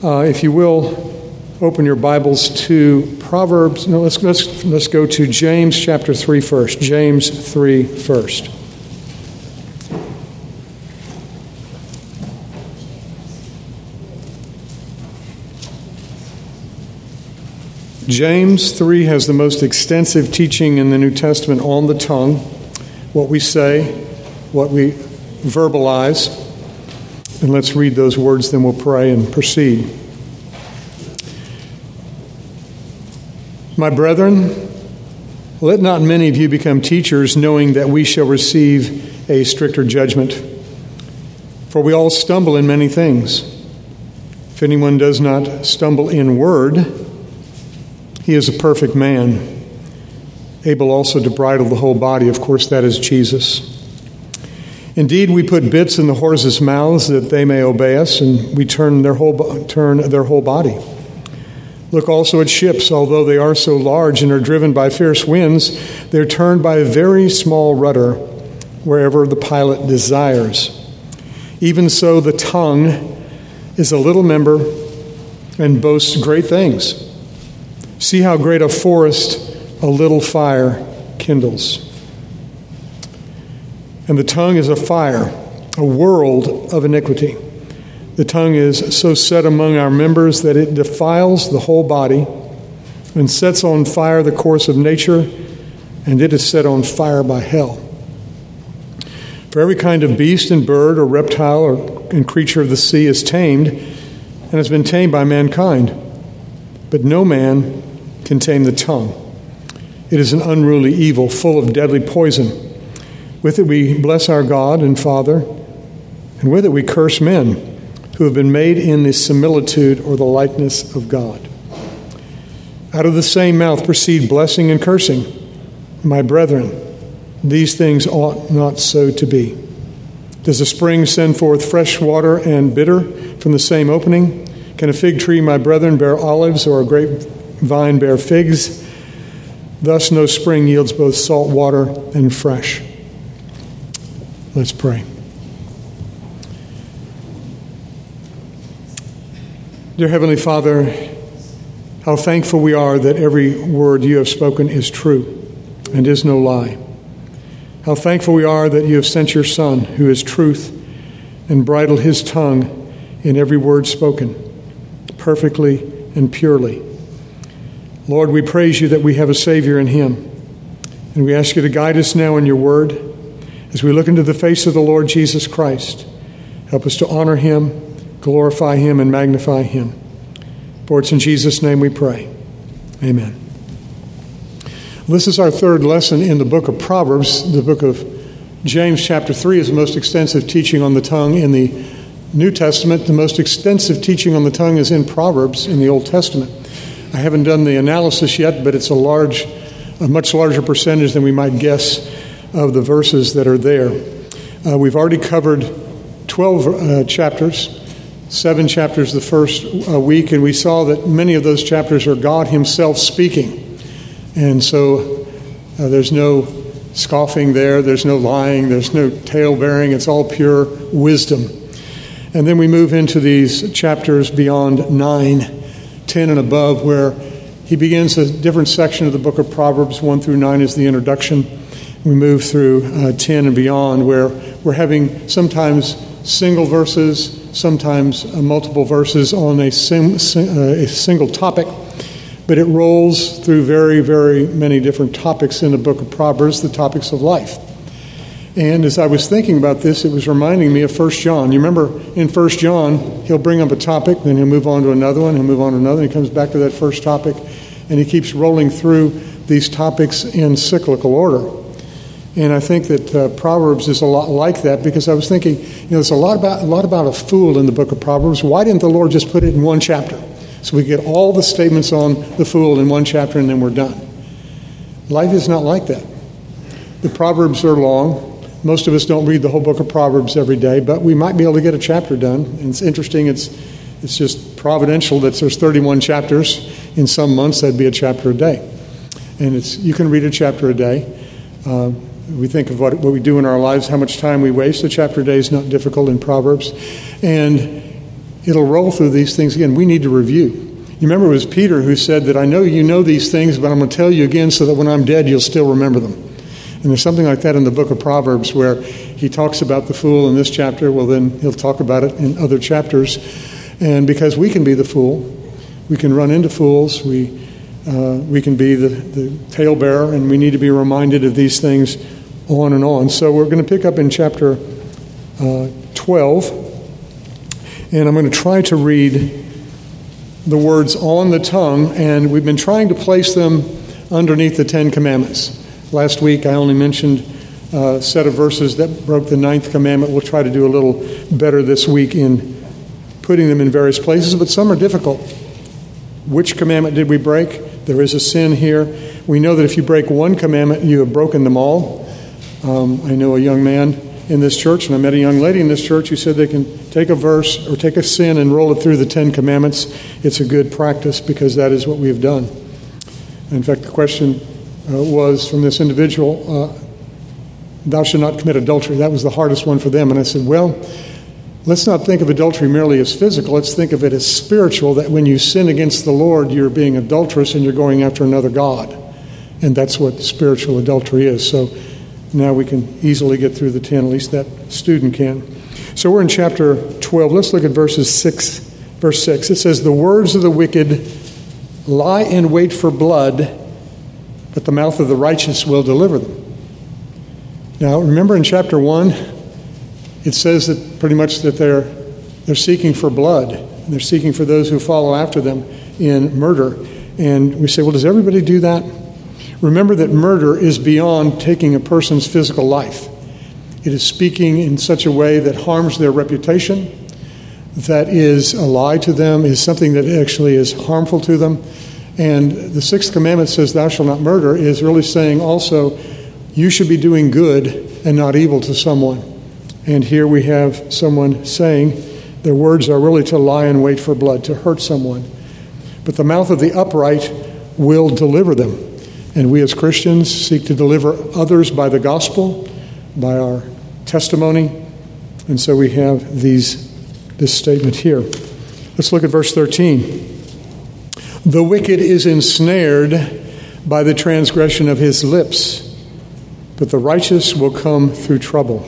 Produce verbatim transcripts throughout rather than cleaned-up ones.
Uh, if you will, open your Bibles to Proverbs. No, let's, let's, let's go to James chapter three first. James three first. James three has the most extensive teaching in the New Testament on the tongue, what we say, what we verbalize. And let's read those words, then we'll pray and proceed. My brethren, let not many of you become teachers, knowing that we shall receive a stricter judgment. For we all stumble in many things. If anyone does not stumble in word, he is a perfect man, able also to bridle the whole body. Of course, that is Jesus. Indeed, we put bits in the horses' mouths that they may obey us, and we turn their whole turn their whole body. Look also at ships. Although they are so large and are driven by fierce winds, they're turned by a very small rudder wherever the pilot desires. Even so, the tongue is a little member and boasts great things. See how great a forest a little fire kindles. And the tongue is a fire, a world of iniquity. The tongue is so set among our members that it defiles the whole body and sets on fire the course of nature, and it is set on fire by hell. For every kind of beast and bird or reptile or and creature of the sea is tamed and has been tamed by mankind. But no man can tame the tongue. It is an unruly evil, full of deadly poison. With it we bless our God and Father, and with it we curse men who have been made in the similitude or the likeness of God. Out of the same mouth proceed blessing and cursing. My brethren, these things ought not so to be. Does a spring send forth fresh water and bitter from the same opening? Can a fig tree, my brethren, bear olives, or a grapevine bear figs? Thus no spring yields both salt water and fresh. Let's pray. Dear Heavenly Father, how thankful we are that every word you have spoken is true and is no lie. How thankful we are that you have sent your Son, who is truth, and bridled his tongue in every word spoken, perfectly and purely. Lord, we praise you that we have a Savior in him, and we ask you to guide us now in your word. As we look into the face of the Lord Jesus Christ, help us to honor him, glorify him, and magnify him. For it's in Jesus' name we pray. Amen. This is our third lesson in the book of Proverbs. The book of James chapter three is the most extensive teaching on the tongue in the New Testament. The most extensive teaching on the tongue is in Proverbs in the Old Testament. I haven't done the analysis yet, but it's a large, a much larger percentage than we might guess of the verses that are there. Uh, we've already covered twelve uh, chapters, seven chapters the first uh, week, and we saw that many of those chapters are God himself speaking. And so uh, there's no scoffing there, there's no lying, there's no tale-bearing, it's all pure wisdom. And then we move into these chapters beyond nine, ten and above, where he begins a different section of the book of Proverbs. One through nine is the introduction. We move through uh, ten and beyond, where we're having sometimes single verses, sometimes uh, multiple verses on a, sim, sim, uh, a single topic, but it rolls through very, very many different topics in the book of Proverbs, the topics of life. And as I was thinking about this, it was reminding me of First John. You remember in First John, he'll bring up a topic, then he'll move on to another one, he'll move on to another, and he comes back to that first topic, and he keeps rolling through these topics in cyclical order. And I think that uh, Proverbs is a lot like that, because I was thinking, you know, there's a lot about a lot about a fool in the book of Proverbs. Why didn't the Lord just put it in one chapter? So we get all the statements on the fool in one chapter and then we're done. Life is not like that. The Proverbs are long. Most of us don't read the whole book of Proverbs every day, but we might be able to get a chapter done. And it's interesting, it's it's just providential that there's thirty-one chapters. In some months, that'd be a chapter a day. And it's you can read a chapter a day. Uh, we think of what, what we do in our lives, how much time we waste. A chapter a day is not difficult in Proverbs. And it'll roll through these things again. We need to review. You remember it was Peter who said that, I know you know these things, but I'm going to tell you again so that when I'm dead, you'll still remember them. And there's something like that in the book of Proverbs where he talks about the fool in this chapter. Well, then he'll talk about it in other chapters. And because we can be the fool, we can run into fools, we uh, we can be the, the talebearer, and we need to be reminded of these things on and on. So we're going to pick up in chapter uh, twelve, and I'm going to try to read the words on the tongue, and we've been trying to place them underneath the Ten Commandments. Last week I only mentioned a set of verses that broke the ninth commandment. We'll try to do a little better this week in putting them in various places, but some are difficult. Which commandment did we break? There is a sin here. We know that if you break one commandment, you have broken them all. Um, I know a young man in this church, and I met a young lady in this church who said they can take a verse or take a sin and roll it through the Ten Commandments. It's a good practice because that is what we have done. In fact, the question uh, was from this individual, uh, thou shalt not commit adultery. That was the hardest one for them. And I said, well, let's not think of adultery merely as physical. Let's think of it as spiritual, that when you sin against the Lord, you're being adulterous and you're going after another God. And that's what spiritual adultery is. So now we can easily get through the ten, at least that student can. So we're in chapter twelve. Let's look at verses six, verse six. It says, the words of the wicked lie in wait for blood, but the mouth of the righteous will deliver them. Now, remember in chapter one, it says that pretty much that they're they're seeking for blood. And they're seeking for those who follow after them in murder. And we say, well, does everybody do that? Remember that murder is beyond taking a person's physical life. It is speaking in such a way that harms their reputation, that is a lie to them, is something that actually is harmful to them. And the sixth commandment says, thou shalt not murder, is really saying also, you should be doing good and not evil to someone. And here we have someone saying their words are really to lie in wait for blood, to hurt someone. But the mouth of the upright will deliver them. And we as Christians seek to deliver others by the gospel, by our testimony. And so we have these this statement here. Let's look at verse thirteen. The wicked is ensnared by the transgression of his lips, but the righteous will come through trouble.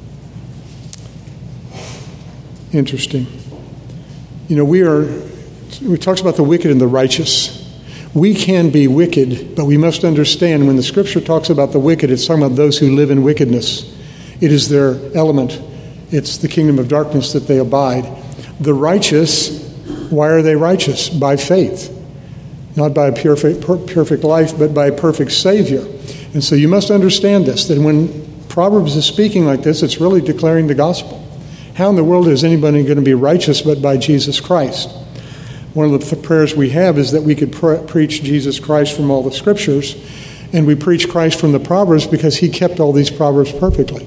Interesting. You know, we are, we talks about the wicked and the righteous. We can be wicked, but we must understand when the scripture talks about the wicked, it's talking about those who live in wickedness. It is their element. It's the kingdom of darkness that they abide. The righteous, why are they righteous? By faith. Not by a perfect, perfect life, but by a perfect Savior. And so you must understand this, that when Proverbs is speaking like this, it's really declaring the gospel. How in the world is anybody going to be righteous but by Jesus Christ? One of the prayers we have is that we could pre- preach Jesus Christ from all the scriptures, and we preach Christ from the Proverbs because he kept all these Proverbs perfectly.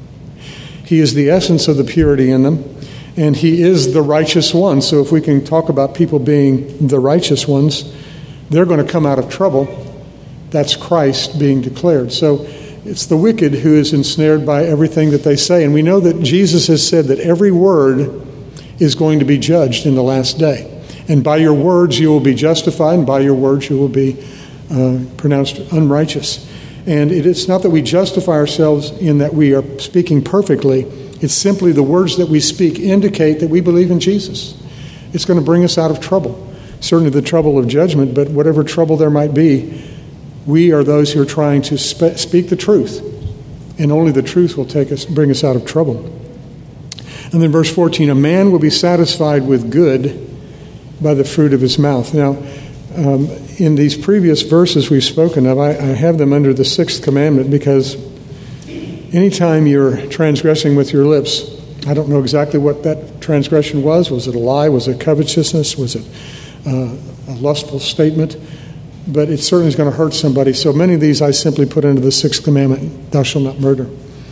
He is the essence of the purity in them, and he is the righteous one. So if we can talk about people being the righteous ones, they're going to come out of trouble. That's Christ being declared. So it's the wicked who is ensnared by everything that they say. And we know that Jesus has said that every word is going to be judged in the last day. And by your words you will be justified, and by your words you will be uh, pronounced unrighteous. And it, it's not that we justify ourselves in that we are speaking perfectly. It's simply the words that we speak indicate that we believe in Jesus. It's going to bring us out of trouble. Certainly the trouble of judgment, but whatever trouble there might be, we are those who are trying to spe- speak the truth. And only the truth will take us, bring us out of trouble. And then verse fourteen, a man will be satisfied with good by the fruit of his mouth. Now, um, in these previous verses we've spoken of, I, I have them under the sixth commandment because anytime you're transgressing with your lips, I don't know exactly what that transgression was. Was it a lie? Was it covetousness? Was it uh, a lustful statement? But it certainly is going to hurt somebody. So many of these I simply put under the sixth commandment, thou shalt not murder.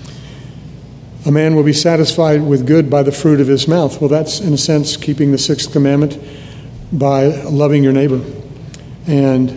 A man will be satisfied with good by the fruit of his mouth. Well, that's, in a sense, keeping the sixth commandment by loving your neighbor. And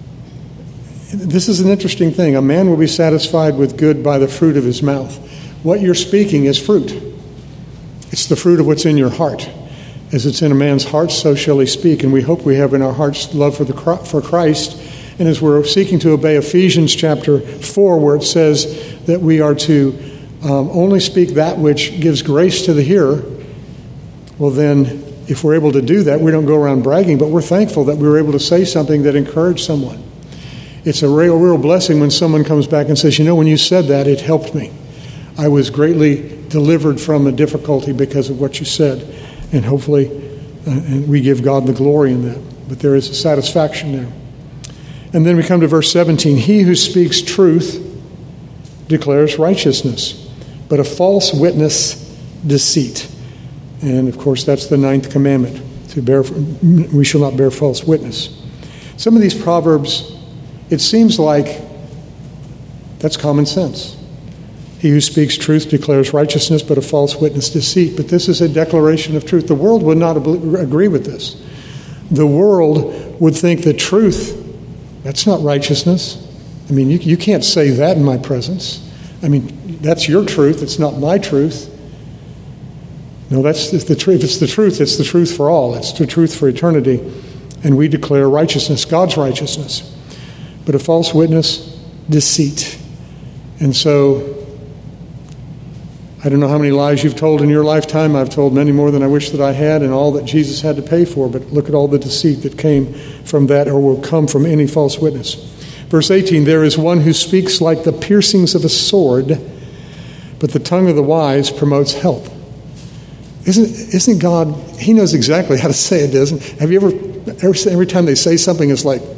this is an interesting thing. A man will be satisfied with good by the fruit of his mouth. What you're speaking is fruit. It's the fruit of what's in your heart. As it's in a man's heart, so shall he speak. And we hope we have in our hearts love for the for Christ. And as we're seeking to obey Ephesians chapter four, where it says that we are to um, only speak that which gives grace to the hearer, well then, if we're able to do that, we don't go around bragging, but we're thankful that we were able to say something that encouraged someone. It's a real, real blessing when someone comes back and says, you know, when you said that, it helped me. I was greatly delivered from a difficulty because of what you said. And hopefully, uh, and we give God the glory in that. But there is a satisfaction there. And then we come to verse seventeen. He who speaks truth declares righteousness, but a false witness deceit. And of course, that's the ninth commandment. To bear, we shall not bear false witness. Some of these proverbs, it seems like that's common sense. He who speaks truth declares righteousness, but a false witness deceit. But this is a declaration of truth. The world would not agree with this. The world would think that truth, that's not righteousness. I mean, you, you can't say that in my presence. I mean, that's your truth. It's not my truth. No, that's the truth. If it's the truth, it's the truth for all. It's the truth for eternity. And we declare righteousness, God's righteousness. But a false witness, deceit. And so, I don't know how many lies you've told in your lifetime. I've told many more than I wish that I had, and all that Jesus had to pay for. But look at all the deceit that came from that, or will come from any false witness. Verse eighteen, there is one who speaks like the piercings of a sword, but the tongue of the wise promotes health. Isn't, isn't God, he knows exactly how to say it, doesn't he? Have you ever, ever, every time they say something, it's like,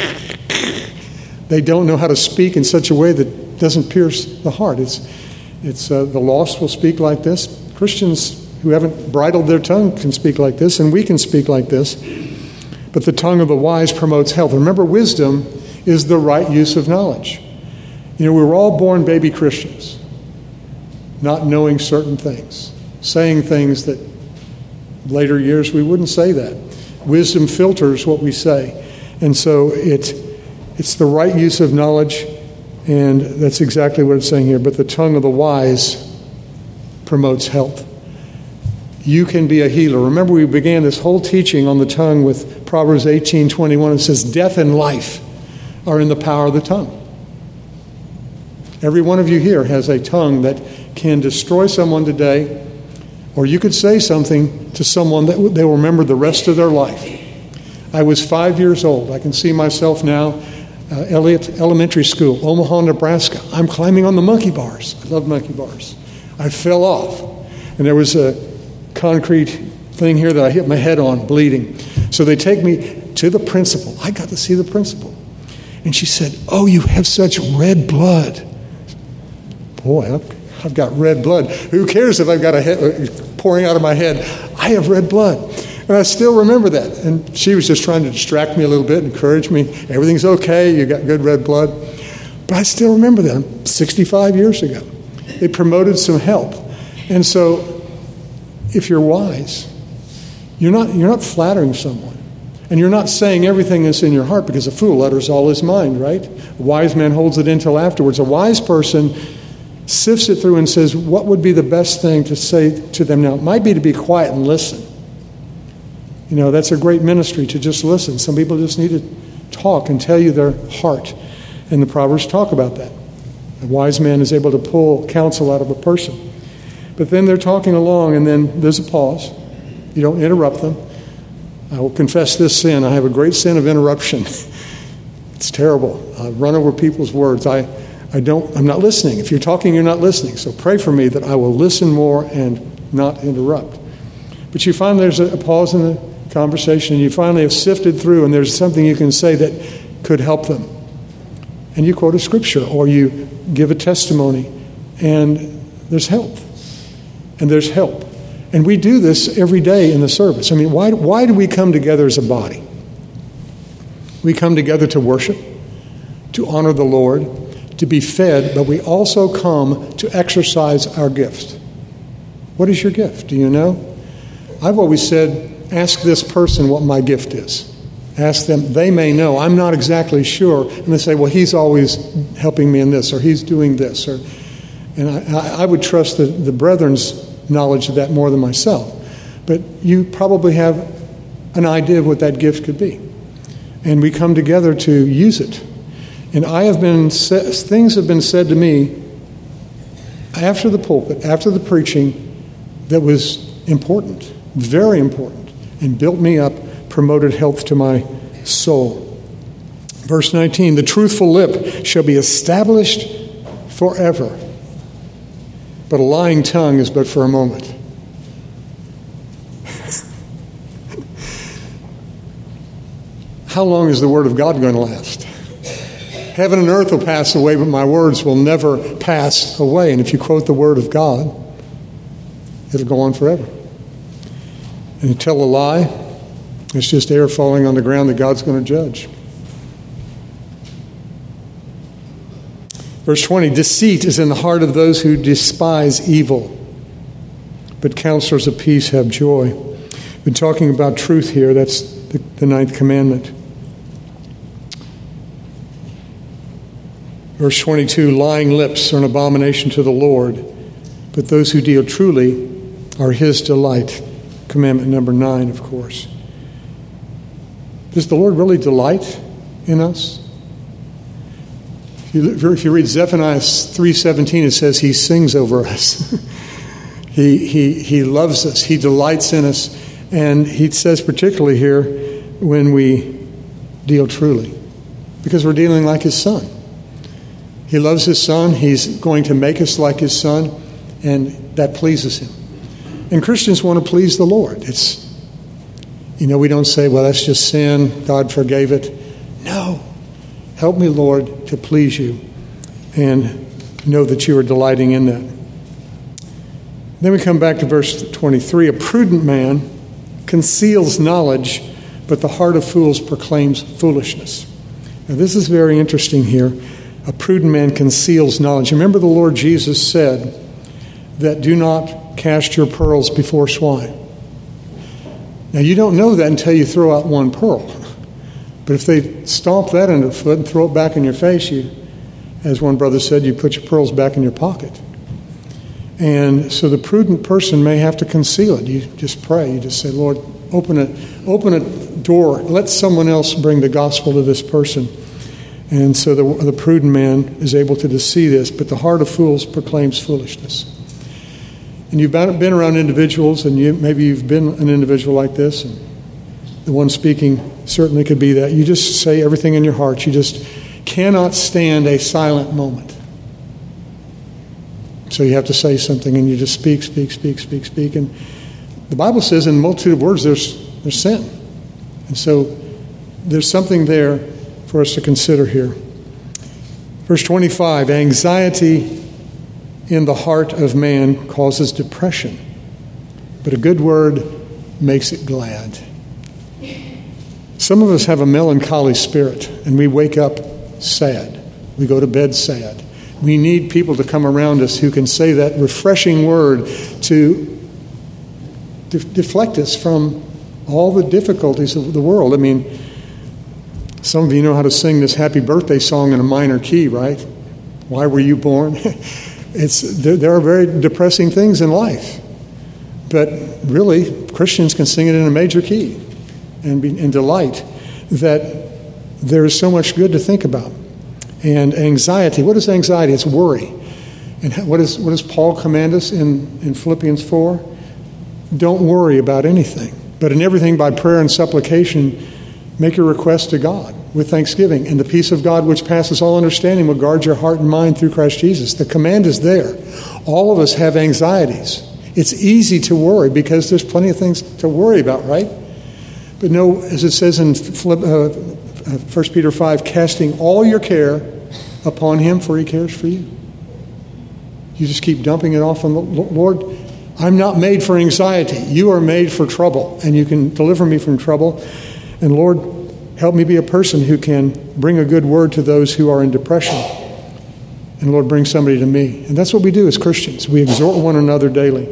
they don't know how to speak in such a way that doesn't pierce the heart. It's It's uh, the lost will speak like this. Christians who haven't bridled their tongue can speak like this, and we can speak like this. But the tongue of the wise promotes health. Remember, wisdom is the right use of knowledge. You know, we were all born baby Christians, not knowing certain things, saying things that later years we wouldn't say that. Wisdom filters what we say. And so it, it's the right use of knowledge. And that's exactly what it's saying here. But the tongue of the wise promotes health. You can be a healer. Remember, we began this whole teaching on the tongue with Proverbs eighteen twenty-one. It says, death and life are in the power of the tongue. Every one of you here has a tongue that can destroy someone today, or you could say something to someone that they will remember the rest of their life. I was five years old. I can see myself now. Uh, Elliott Elementary School, Omaha, Nebraska. I'm climbing on the monkey bars. I love monkey bars. I fell off, and there was a concrete thing here that I hit my head on, bleeding. So they take me to the principal. I got to see the principal. And she said, oh, you have such red blood. Boy, I've, I've got red blood. Who cares if I've got a head pouring out of my head? I have red blood. And I still remember that. And she was just trying to distract me a little bit, encourage me. Everything's okay. You got good red blood. But I still remember that. sixty-five years ago. They promoted some help. And so if you're wise, you're not, you're not flattering someone. And you're not saying everything that's in your heart, because a fool utters all his mind, right? A wise man holds it until afterwards. A wise person sifts it through and says, what would be the best thing to say to them now? It might be to be quiet and listen. You know, that's a great ministry, to just listen. Some people just need to talk and tell you their heart. And the Proverbs talk about that. A wise man is able to pull counsel out of a person. But then they're talking along, and then there's a pause. You don't interrupt them. I will confess this sin. I have a great sin of interruption. It's terrible. I run over people's words. I, I don't, I'm not listening. If you're talking, you're not listening. So pray for me that I will listen more and not interrupt. But you find there's a pause in the conversation, and you finally have sifted through, and there's something you can say that could help them. And you quote a scripture, or you give a testimony, and there's help. And there's help. And we do this every day in the service. I mean, why, why do we come together as a body? We come together to worship, to honor the Lord, to be fed, but we also come to exercise our gift. What is your gift? Do you know? I've always said, ask this person what my gift is. Ask them. They may know. I'm not exactly sure. And they say, well, he's always helping me in this, or he's doing this. Or, and I, I would trust the, the brethren's knowledge of that more than myself. but you probably have an idea of what that gift could be. And we come together to use it. And I have been, things have been said to me after the pulpit, after the preaching, that was important, very important, and built me up, promoted health to my soul. Verse nineteen, the truthful lip shall be established forever, but a lying tongue is but for a moment. How long is the word of God going to last? Heaven and earth will pass away, but my words will never pass away. And if you quote the word of God, it'll go on forever. And you tell a lie, it's just air falling on the ground that God's going to judge. Verse twenty, deceit is in the heart of those who despise evil, but counselors of peace have joy. We've been talking about truth here. That's the, the ninth commandment. Verse twenty-two, lying lips are an abomination to the Lord, but those who deal truly are his delight. Commandment number nine, of course. Does the Lord really delight in us? If you, if you read Zephaniah three seventeen, it says he sings over us. he, he, he loves us. He delights in us. And he says particularly here, when we deal truly, because we're dealing like his son. He loves his son. He's going to make us like his son, and that pleases him. And Christians want to please the Lord. It's, you know, we don't say, well, that's just sin. God forgave it. No. Help me, Lord, to please you and know that you are delighting in that. Then we come back to verse twenty-three. A prudent man conceals knowledge, but the heart of fools proclaims foolishness. Now, this is very interesting here. A prudent man conceals knowledge. Remember the Lord Jesus said that do not cast your pearls before swine. Now, you don't know that until you throw out one pearl. But if they stomp that underfoot and throw it back in your face, you, as one brother said, you put your pearls back in your pocket. And so the prudent person may have to conceal it. You just pray. You just say, Lord, open a, open a door. Let someone else bring the gospel to this person. And so the, the prudent man is able to see this, but the heart of fools proclaims foolishness. And you've been around individuals, and you, maybe you've been an individual like this, and the one speaking certainly could be that. You just say everything in your heart. You just cannot stand a silent moment. So you have to say something, and you just speak, speak, speak, speak, speak. And the Bible says in a multitude of words there's, there's sin. And so there's something there for us to consider here. Verse twenty-five, anxiety in the heart of man causes depression, but a good word makes it glad. Some of us have a melancholy spirit, and we wake up sad. We go to bed sad. We need people to come around us who can say that refreshing word to de- deflect us from all the difficulties of the world. I mean, some of you know how to sing this happy birthday song in a minor key, right? Why were you born? It's there, there are very depressing things in life. But really, Christians can sing it in a major key and, be, and delight that there is so much good to think about. And anxiety, what is anxiety? It's worry. And what, is, what does Paul command us in, in Philippians four? Don't worry about anything, but in everything by prayer and supplication, make your request to God with thanksgiving. And the peace of God, which passes all understanding, will guard your heart and mind through Christ Jesus. The command is there. All of us have anxieties. It's easy to worry because there's plenty of things to worry about, right? But no, as it says in First Peter five, casting all your care upon him, for he cares for you. You just keep dumping it off on the Lord. I'm not made for anxiety. You are made for trouble, and you can deliver me from trouble. And Lord, help me be a person who can bring a good word to those who are in depression. And Lord, bring somebody to me. And that's what we do as Christians. We exhort one another daily.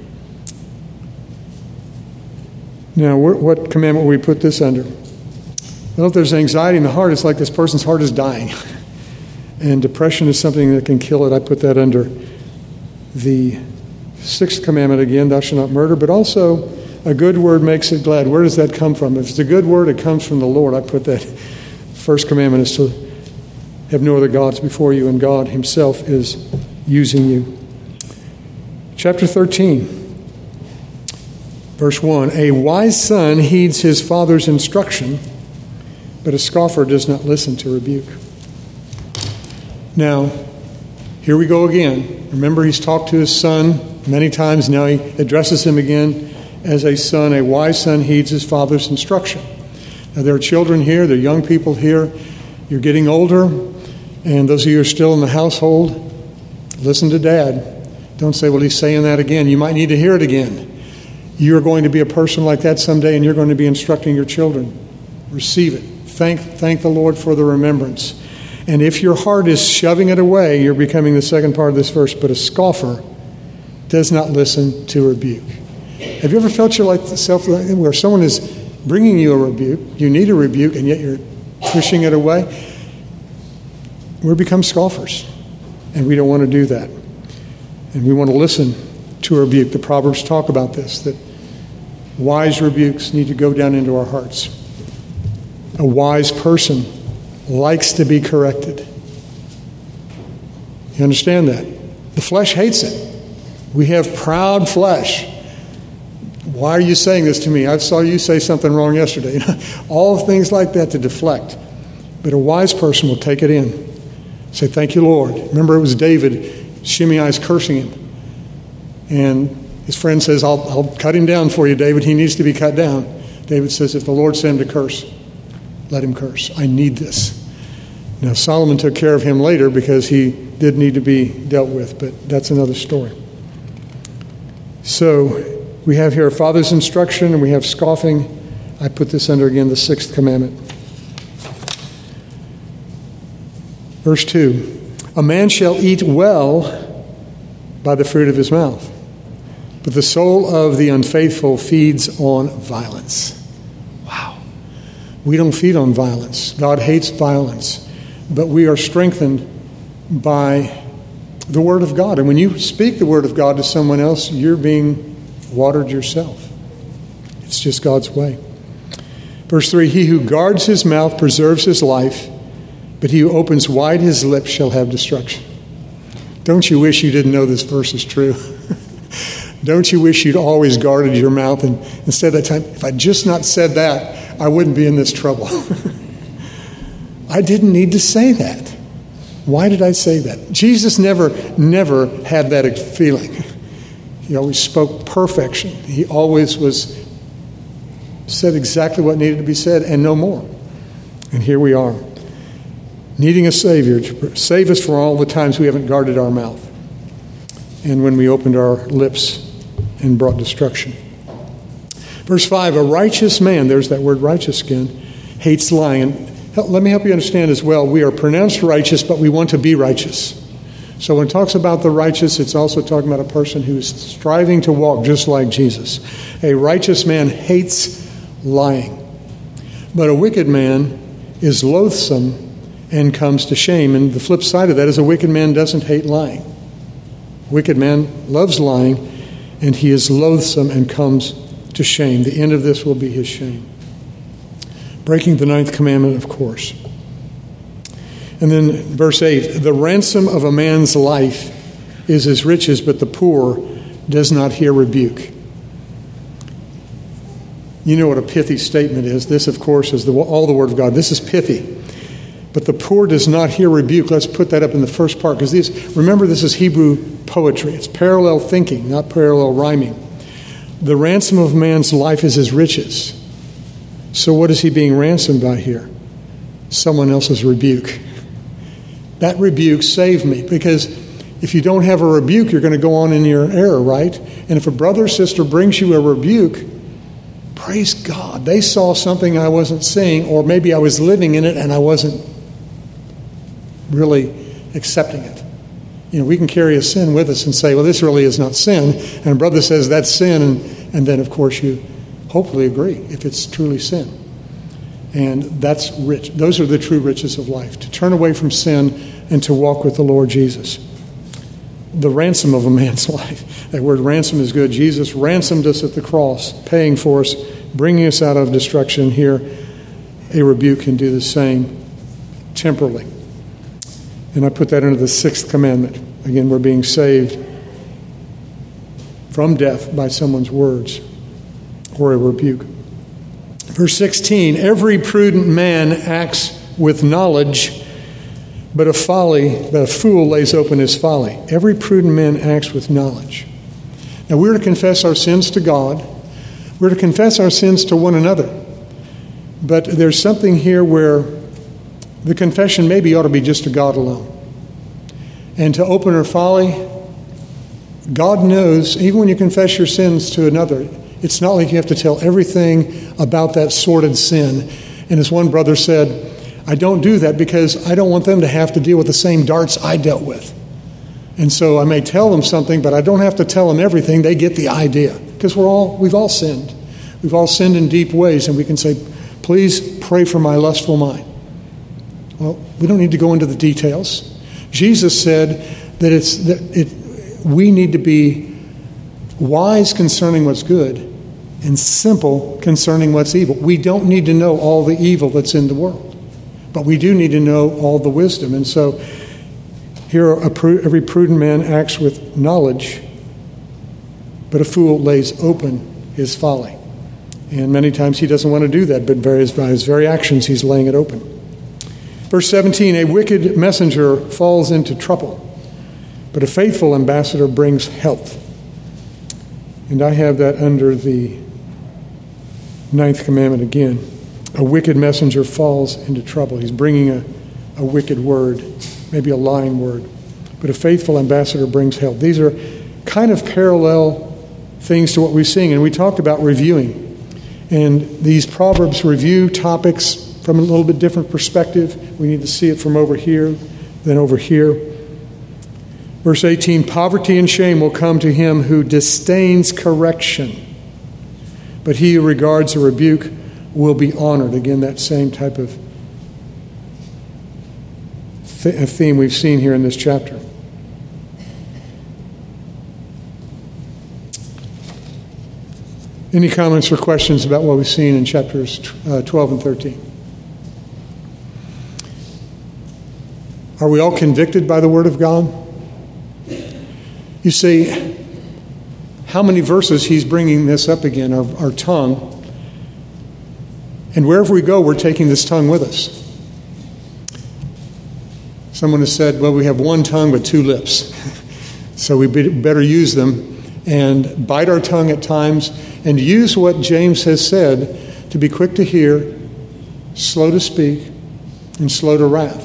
Now, what commandment will we put this under? Well, if there's anxiety in the heart, it's like this person's heart is dying. And depression is something that can kill it. I put that under the sixth commandment again, thou shalt not murder, but also a good word makes it glad. Where does that come from? If it's a good word, it comes from the Lord. I put that first commandment is to have no other gods before you, and God himself is using you. Chapter thirteen, verse one, a wise son heeds his father's instruction, but a scoffer does not listen to rebuke. Now, here we go again. Remember, he's talked to his son many times. Now he addresses him again as a son. A wise son heeds his father's instruction. Now, there are children here. There are young people here. You're getting older. And those of you who are still in the household, listen to Dad. Don't say, well, he's saying that again. You might need to hear it again. You're going to be a person like that someday, and you're going to be instructing your children. Receive it. Thank, thank the Lord for the remembrance. And if your heart is shoving it away, you're becoming the second part of this verse. But a scoffer does not listen to rebuke. Have you ever felt yourself where someone is bringing you a rebuke, you need a rebuke, and yet you're pushing it away? We become scoffers, and we don't want to do that. And we want to listen to a rebuke. The Proverbs talk about this, that wise rebukes need to go down into our hearts. A wise person likes to be corrected. You understand that? The flesh hates it. We have proud flesh. Why are you saying this to me? I saw you say something wrong yesterday. All things like that to deflect. But a wise person will take it in. Say, thank you, Lord. Remember, it was David. Shimei is cursing him. And his friend says, I'll, I'll cut him down for you, David. He needs to be cut down. David says, if the Lord sent him to curse, let him curse. I need this. Now, Solomon took care of him later because he did need to be dealt with, but that's another story. So we have here a father's instruction, and we have scoffing. I put this under, again, the sixth commandment. Verse two, a man shall eat well by the fruit of his mouth, but the soul of the unfaithful feeds on violence. Wow. We don't feed on violence. God hates violence, but we are strengthened by the Word of God. And when you speak the Word of God to someone else, you're being watered yourself. It's just God's way. Verse three, he who guards his mouth preserves his life, but he who opens wide his lips shall have destruction. Don't you wish you didn't know this verse is true? Don't you wish you'd always guarded your mouth, and instead of that time, if I'd just not said that, I wouldn't be in this trouble. I didn't need to say that. Why did I say that? Jesus never, never had that feeling. He always spoke perfection. He always was said exactly what needed to be said and no more. And here we are, needing a Savior to save us from all the times we haven't guarded our mouth and when we opened our lips and brought destruction. Verse five, a righteous man, there's that word righteous again, hates lying. And let me help you understand as well, we are pronounced righteous, but we want to be righteous. So when it talks about the righteous, it's also talking about a person who is striving to walk just like Jesus. A righteous man hates lying, but a wicked man is loathsome and comes to shame. And the flip side of that is a wicked man doesn't hate lying. A wicked man loves lying, and he is loathsome and comes to shame. The end of this will be his shame. Breaking the ninth commandment, of course. And then verse eight, the ransom of a man's life is his riches, but the poor does not hear rebuke. You know what a pithy statement is. This, of course, is the, all the Word of God. This is pithy. But the poor does not hear rebuke. Let's put that up in the first part, because these, remember, this is Hebrew poetry. It's parallel thinking, not parallel rhyming. The ransom of man's life is his riches. So what is he being ransomed by here? Someone else's rebuke. That rebuke saved me, because if you don't have a rebuke, you're going to go on in your error, right? And if a brother or sister brings you a rebuke, praise God. They saw something I wasn't seeing, or maybe I was living in it and I wasn't really accepting it. You know, we can carry a sin with us and say, well, this really is not sin. And a brother says that's sin, and, and then, of course, you hopefully agree if it's truly sin. And that's rich. Those are the true riches of life, to turn away from sin and to walk with the Lord Jesus. The ransom of a man's life. That word ransom is good. Jesus ransomed us at the cross, paying for us, bringing us out of destruction. Here, a rebuke can do the same temporally. And I put that into the sixth commandment. Again, we're being saved from death by someone's words or a rebuke. Verse sixteen, every prudent man acts with knowledge, but a folly, but a fool lays open his folly. Every prudent man acts with knowledge. Now we're to confess our sins to God. We're to confess our sins to one another. But there's something here where the confession maybe ought to be just to God alone. And to open our folly, God knows, even when you confess your sins to another, it's not like you have to tell everything about that sordid sin. And as one brother said, I don't do that because I don't want them to have to deal with the same darts I dealt with. And so I may tell them something, but I don't have to tell them everything. They get the idea. Because we're all, we've all sinned. We've all sinned in deep ways, and we can say, please pray for my lustful mind. Well, we don't need to go into the details. Jesus said that it's that it, we need to be wise concerning what's good and simple concerning what's evil. We don't need to know all the evil that's in the world, but we do need to know all the wisdom. And so here, a, every prudent man acts with knowledge, but a fool lays open his folly. And many times he doesn't want to do that, but by his, by his very actions, he's laying it open. Verse seventeen, a wicked messenger falls into trouble, but a faithful ambassador brings health. And I have that under the ninth commandment again. A wicked messenger falls into trouble. He's bringing a, a wicked word, maybe a lying word. But a faithful ambassador brings health. These are kind of parallel things to what we sing. And we talked about reviewing. And these Proverbs review topics from a little bit different perspective. We need to see it from over here than over here. Verse eighteen, poverty and shame will come to him who disdains correction, but he who regards a rebuke will be honored. Again, that same type of th- theme we've seen here in this chapter. Any comments or questions about what we've seen in chapters uh, twelve and thirteen? Are we all convicted by the Word of God? You see, how many verses he's bringing this up again, our, our tongue. And wherever we go, we're taking this tongue with us. Someone has said, well, we have one tongue but two lips. So we better use them and bite our tongue at times and use what James has said to be quick to hear, slow to speak, and slow to wrath.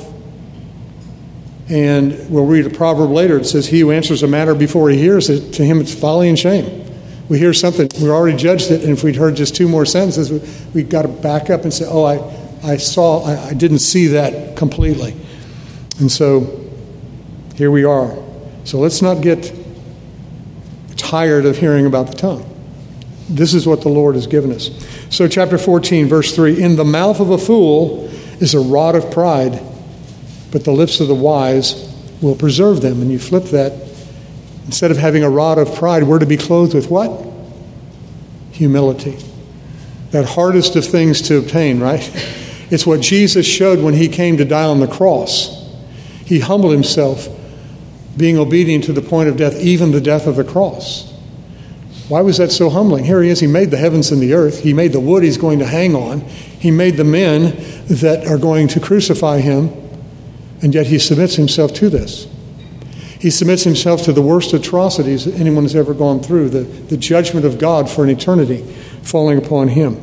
And we'll read a proverb later. It says, he who answers a matter before he hears it, to him it's folly and shame. We hear something, we already judged it, and if we'd heard just two more sentences, we, we've got to back up and say, oh, I, I saw, I, I didn't see that completely. And so here we are. So let's not get tired of hearing about the tongue. This is what the Lord has given us. So chapter fourteen, verse three, in the mouth of a fool is a rod of pride, but the lips of the wise will preserve them. And you flip that. Instead of having a rod of pride, we're to be clothed with what? Humility. That hardest of things to obtain, right? It's what Jesus showed when he came to die on the cross. He humbled himself, being obedient to the point of death, even the death of the cross. Why was that so humbling? Here he is. He made the heavens and the earth. He made the wood he's going to hang on. He made the men that are going to crucify him. And yet he submits himself to this. He submits himself to the worst atrocities that anyone has ever gone through, the, the judgment of God for an eternity falling upon him.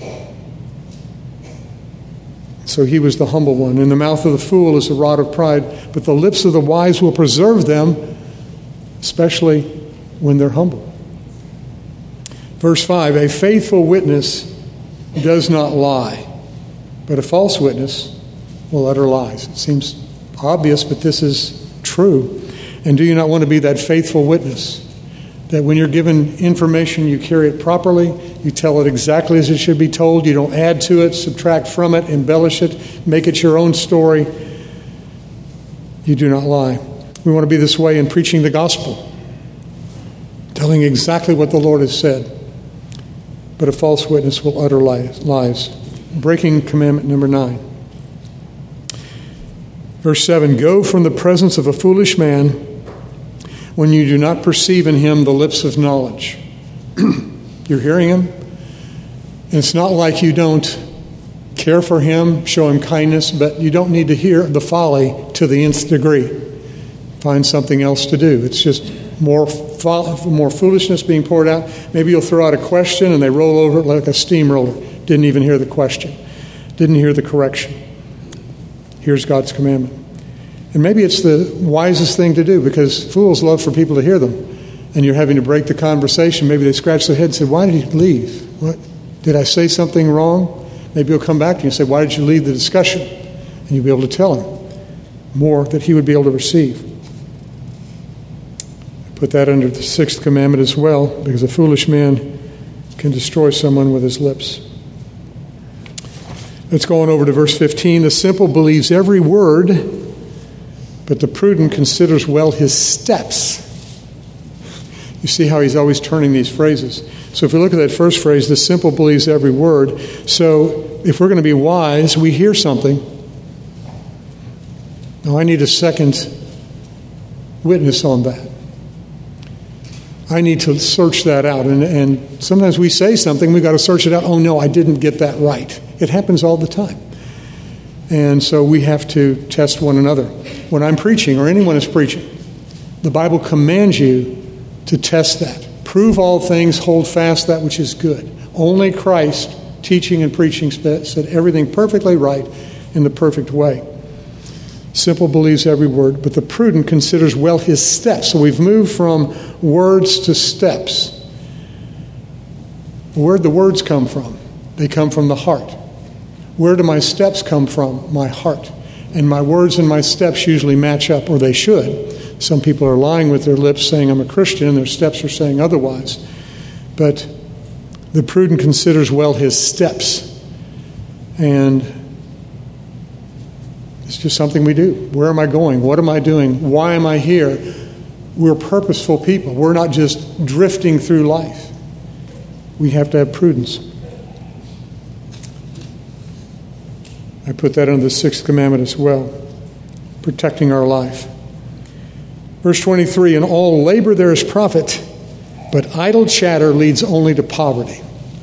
So he was the humble one. In the mouth of the fool is a rod of pride, but the lips of the wise will preserve them, especially when they're humble. Verse five, a faithful witness does not lie, but a false witness will utter lies. It seems obvious, but this is true. And do you not want to be that faithful witness? That when you're given information, you carry it properly, you tell it exactly as it should be told, you don't add to it, subtract from it, embellish it, make it your own story. You do not lie. We want to be this way in preaching the gospel. Telling telling exactly what the Lord has said. But a false witness will utter lies. Breaking commandment number nine. Verse seven, go from the presence of a foolish man when you do not perceive in him the lips of knowledge. You're hearing him? And it's not like you don't care for him, show him kindness, but you don't need to hear the folly to the nth degree. Find something else to do. It's just more fo- more foolishness being poured out. Maybe you'll throw out a question and they roll over it like a steamroller. Didn't even hear the question. Didn't hear the correction. Here's God's commandment. And maybe it's the wisest thing to do, because fools love for people to hear them. And you're having to break the conversation. Maybe they scratch their head and say, why did he leave? What? Did I say something wrong? Maybe he'll come back to you and say, why did you leave the discussion? And you'll be able to tell him more that he would be able to receive. Put that under the sixth commandment as well, because a foolish man can destroy someone with his lips. Let's go on over to verse fifteen. The simple believes every word, but the prudent considers well his steps. You see how he's always turning these phrases. So if we look at that first phrase, the simple believes every word. So if we're going to be wise, we hear something. Now I need a second witness on that. I need to search that out. And, and sometimes we say something, we've got to search it out. Oh no, I didn't get that right. It happens all the time. And so we have to test one another. When I'm preaching, or anyone is preaching, the Bible commands you to test that. Prove all things, hold fast that which is good. Only Christ, teaching and preaching, said everything perfectly right in the perfect way. Simple believes every word, but the prudent considers well his steps. So we've moved from words to steps. Where'd the words come from? They come from the heart. Where do my steps come from? My heart. And my words and my steps usually match up, or they should. Some people are lying with their lips saying, I'm a Christian, and their steps are saying otherwise. But the prudent considers well his steps. And it's just something we do. Where am I going? What am I doing? Why am I here? We're purposeful people. We're not just drifting through life. We have to have prudence. I put that under the sixth commandment as well, protecting our life. Verse twenty-three, in all labor there is profit, but idle chatter leads only to poverty.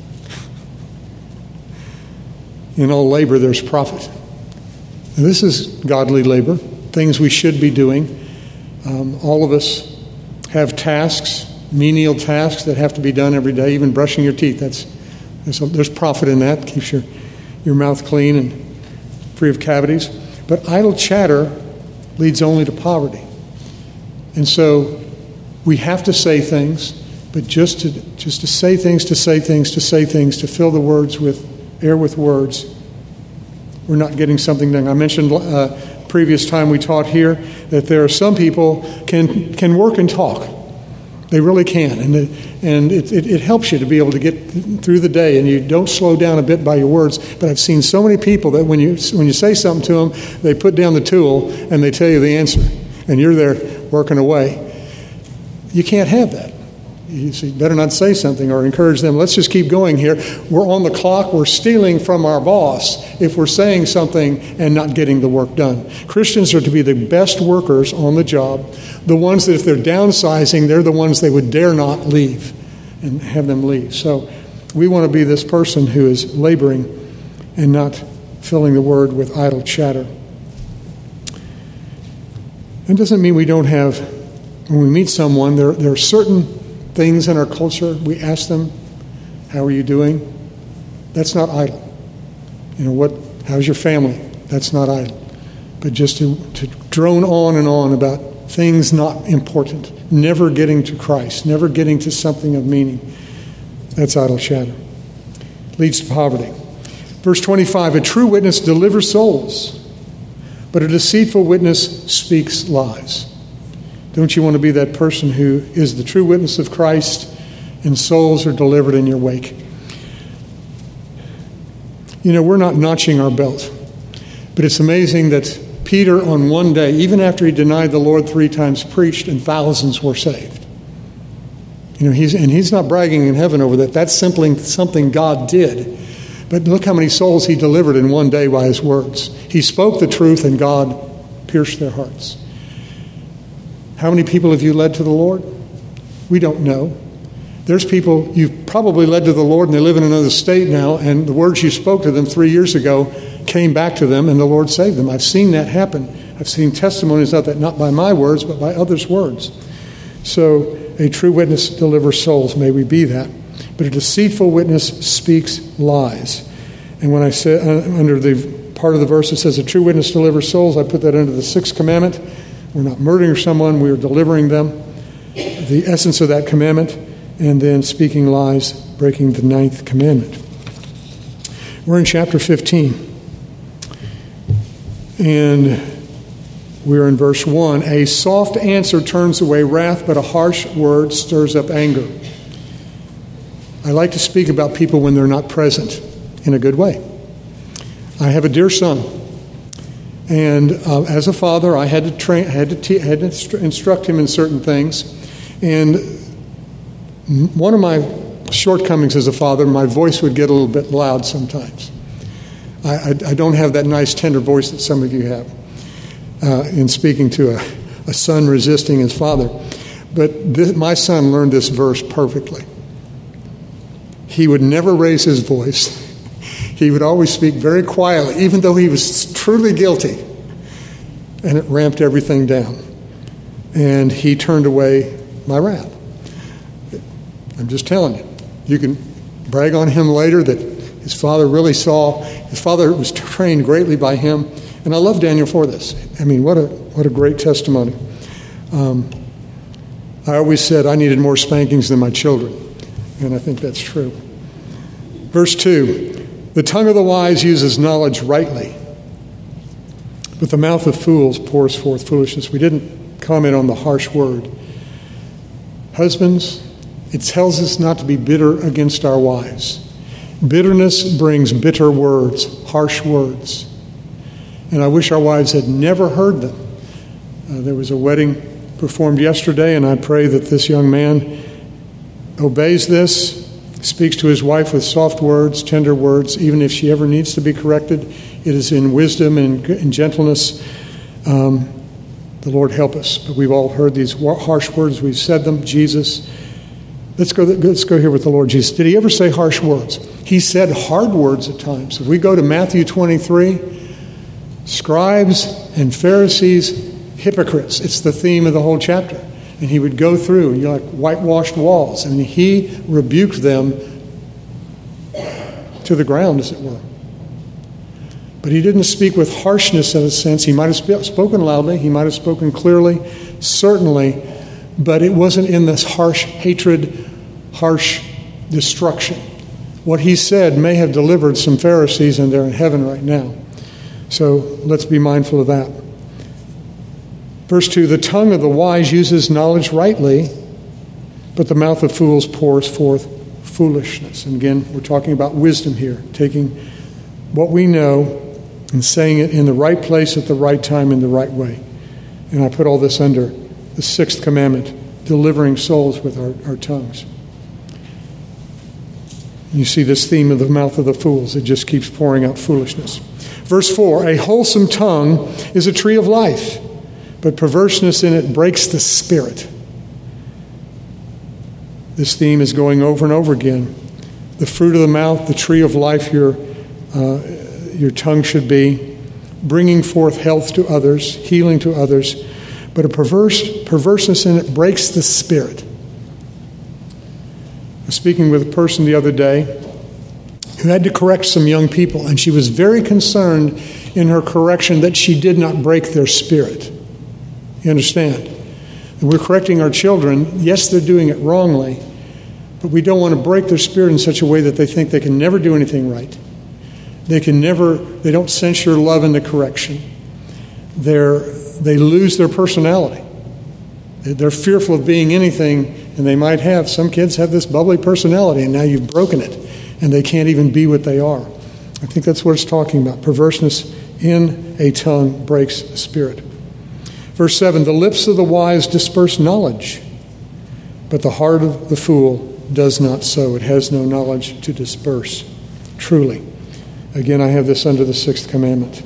In all labor there's profit. And this is godly labor, things we should be doing. Um, all of us have tasks, menial tasks that have to be done every day, even brushing your teeth. That's There's, a, there's profit in that, keeps your, your mouth clean and free of cavities. But idle chatter leads only to poverty. And so we have to say things, but just to just to say things, to say things, to say things, to fill the words with air with words, we're not getting something done. I mentioned uh, previous time we taught here that there are some people can can work and talk. They really can, and it, and it, it, it helps you to be able to get through the day, and you don't slow down a bit by your words. But I've seen so many people that when you when you say something to them, they put down the tool and they tell you the answer, and you're there working away. You can't have that. You see, better not say something or encourage them. Let's just keep going here. We're on the clock. We're stealing from our boss if we're saying something and not getting the work done. Christians are to be the best workers on the job, the ones that if they're downsizing, they're the ones they would dare not leave and have them leave. So we want to be this person who is laboring and not filling the word with idle chatter. It doesn't mean we don't have, when we meet someone, there, there are certain things in our culture, we ask them, how are you doing? That's not idle. You know, what? How's your family? That's not idle. But just to, to drone on and on about things not important, never getting to Christ, never getting to something of meaning, that's idle chatter. Leads to poverty. Verse twenty-five, a true witness delivers souls, but a deceitful witness speaks lies. Don't you want to be that person who is the true witness of Christ and souls are delivered in your wake? You know, we're not notching our belt, but it's amazing that Peter on one day, even after he denied the Lord three times, preached and thousands were saved. You know, he's and he's not bragging in heaven over that. That's simply something God did. But look how many souls he delivered in one day by his words. He spoke the truth and God pierced their hearts. How many people have you led to the Lord? We don't know. There's people you've probably led to the Lord and they live in another state now, and the words you spoke to them three years ago came back to them and the Lord saved them. I've seen that happen. I've seen testimonies of that, not by my words, but by others' words. So a true witness delivers souls. May we be that. But a deceitful witness speaks lies. And when I say uh, under the part of the verse that says a true witness delivers souls, I put that under the sixth commandment. We're not murdering someone, we are delivering them. The essence of that commandment. And then speaking lies, breaking the ninth commandment. We're in chapter fifteen. And we're in verse one. A soft answer turns away wrath, but a harsh word stirs up anger. I like to speak about people when they're not present in a good way. I have a dear son, and uh, as a father, I had to train, had to te- had to instru- instruct him in certain things. And one of my shortcomings as a father, my voice would get a little bit loud sometimes. I, I, I don't have that nice tender voice that some of you have uh, in speaking to a, a son resisting his father. But this, my son learned this verse perfectly. He would never raise his voice. He would always speak very quietly, even though he was truly guilty. And it ramped everything down. And he turned away my wrath. I'm just telling you. You can brag on him later that his father really saw. His father was trained greatly by him. And I love Daniel for this. I mean, what a what a great testimony. Um, I always said I needed more spankings than my children. And I think that's true. Verse two. The tongue of the wise uses knowledge rightly, but the mouth of fools pours forth foolishness. We didn't comment on the harsh word. Husbands, it tells us not to be bitter against our wives. Bitterness brings bitter words, harsh words. And I wish our wives had never heard them. Uh, there was a wedding performed yesterday, and I pray that this young man obeys this, speaks to his wife with soft words, tender words, even if she ever needs to be corrected. It is in wisdom and in gentleness. Um, the Lord help us. But we've all heard these harsh words. We've said them. Jesus, let's go, let's go here with the Lord Jesus. Did he ever say harsh words? He said hard words at times. If we go to Matthew twenty-three, scribes and Pharisees, hypocrites. It's the theme of the whole chapter. And he would go through, you know, like whitewashed walls, and he rebuked them to the ground, as it were. But he didn't speak with harshness in a sense. He might have sp- spoken loudly. He might have spoken clearly, certainly. But it wasn't in this harsh hatred, harsh destruction. What he said may have delivered some Pharisees, and they're in heaven right now. So let's be mindful of that. Verse two, the tongue of the wise uses knowledge rightly, but the mouth of fools pours forth foolishness. And again, we're talking about wisdom here, taking what we know and saying it in the right place at the right time in the right way. And I put all this under the sixth commandment, delivering souls with our, our tongues. You see this theme of the mouth of the fools. It just keeps pouring out foolishness. Verse four, a wholesome tongue is a tree of life, but perverseness in it breaks the spirit. This theme is going over and over again. The fruit of the mouth, the tree of life, your, uh, your tongue should be, bringing forth health to others, healing to others. But a perverse perverseness in it breaks the spirit. I was speaking with a person the other day who had to correct some young people, and she was very concerned in her correction that she did not break their spirit. You understand? And we're correcting our children. Yes, they're doing it wrongly, but we don't want to break their spirit in such a way that they think they can never do anything right. They can never, they don't sense your love in the correction. They're, they lose their personality. They're fearful of being anything, and they might have, some kids have this bubbly personality, and now you've broken it, and they can't even be what they are. I think that's what it's talking about. Perverseness in a tongue breaks the spirit. Verse seven, the lips of the wise disperse knowledge, but the heart of the fool does not so. It has no knowledge to disperse. Truly. Again, I have this under the sixth commandment.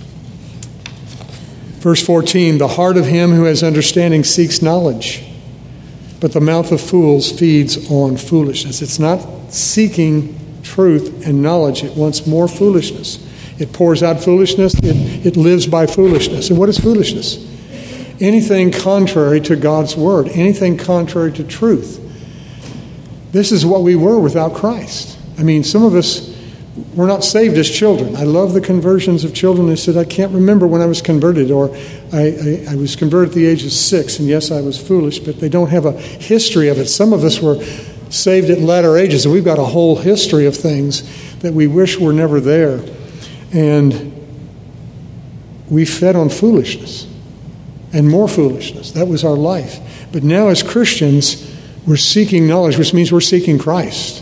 Verse fourteen, the heart of him who has understanding seeks knowledge, but the mouth of fools feeds on foolishness. It's not seeking truth and knowledge. It wants more foolishness. It pours out foolishness. It, it lives by foolishness. And what is foolishness? Anything contrary to God's word. Anything contrary to truth. This is what we were without Christ. I mean, some of us were not saved as children. I love the conversions of children. They said, I can't remember when I was converted, or I, I, I was converted at the age of six, and yes, I was foolish, but they don't have a history of it. Some of us were saved at latter ages, and we've got a whole history of things that we wish were never there. And we fed on foolishness and more foolishness. That was our life. But now as Christians, we're seeking knowledge, which means we're seeking Christ.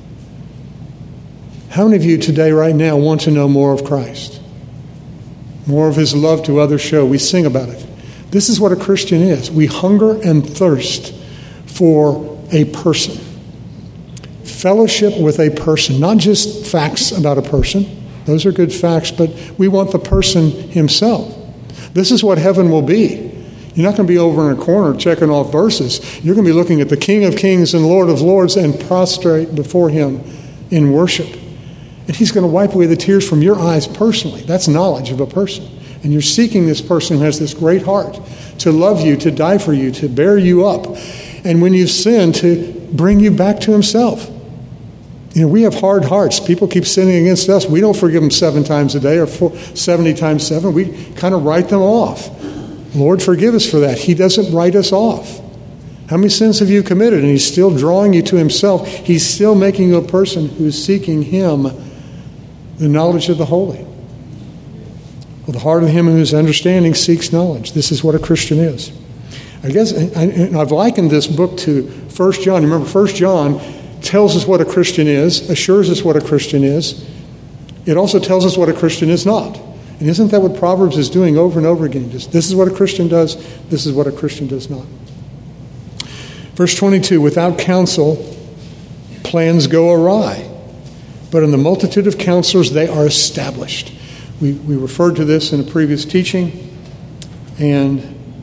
How many of you today, right now, want to know more of Christ? More of his love to others show. We sing about it. This is what a Christian is. We hunger and thirst for a person. Fellowship with a person. Not just facts about a person. Those are good facts, but we want the person himself. This is what heaven will be. You're not going to be over in a corner checking off verses. You're going to be looking at the King of Kings and Lord of Lords and prostrate before him in worship. And he's going to wipe away the tears from your eyes personally. That's knowledge of a person. And you're seeking this person who has this great heart to love you, to die for you, to bear you up. And when you've sinned, to bring you back to himself. You know, we have hard hearts. People keep sinning against us. We don't forgive them seven times a day or four, seventy times seven. We kind of write them off. Lord, forgive us for that. He doesn't write us off. How many sins have you committed? And he's still drawing you to himself. He's still making you a person who's seeking him, the knowledge of the holy. Well, the heart of him whose understanding seeks knowledge. This is what a Christian is. I guess I, I've likened this book to First John. Remember, First John tells us what a Christian is, assures us what a Christian is. It also tells us what a Christian is not. And isn't that what Proverbs is doing over and over again? Just this is what a Christian does, this is what a Christian does not. Verse twenty-two, without counsel, plans go awry, but in the multitude of counselors they are established. We, we referred to this in a previous teaching, and